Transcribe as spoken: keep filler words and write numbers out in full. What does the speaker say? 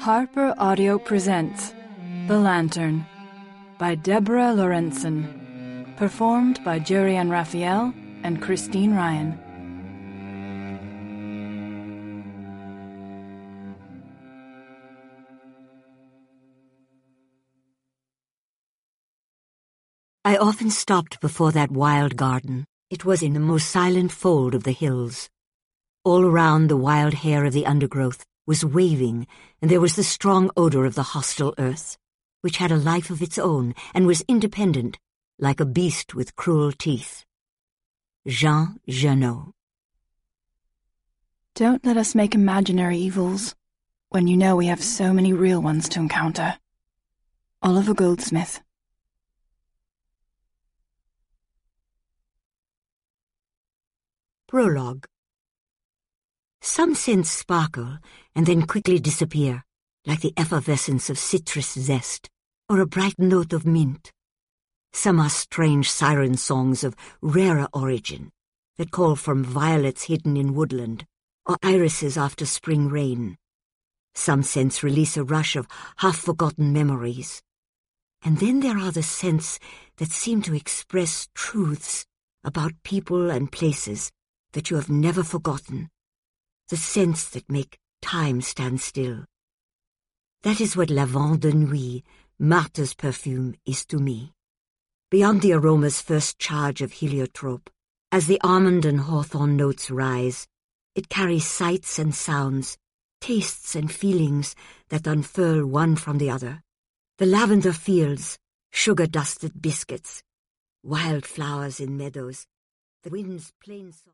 Harper Audio presents The Lantern by Deborah Lorentzen, performed by Jurian Raphael and Christine Ryan. I often stopped before that wild garden. It was in the most silent fold of the hills. All around, the wild hair of the undergrowth was waving, and there was the strong odor of the hostile earth, which had a life of its own and was independent, like a beast with cruel teeth. Jean Genot. Don't let us make imaginary evils, when you know we have so many real ones to encounter. Oliver Goldsmith. Prologue. Some scents sparkle and then quickly disappear, like the effervescence of citrus zest or a bright note of mint. Some are strange siren songs of rarer origin that call from violets hidden in woodland or irises after spring rain. Some scents release a rush of half-forgotten memories. And then there are the scents that seem to express truths about people and places that you have never forgotten, the scents that make time stand still. That is what Lavande de Nuit, Martha's perfume, is to me. Beyond the aroma's first charge of heliotrope, as the almond and hawthorn notes rise, it carries sights and sounds, tastes and feelings that unfurl one from the other. The lavender fields, sugar-dusted biscuits, wild flowers in meadows, the wind's plain song.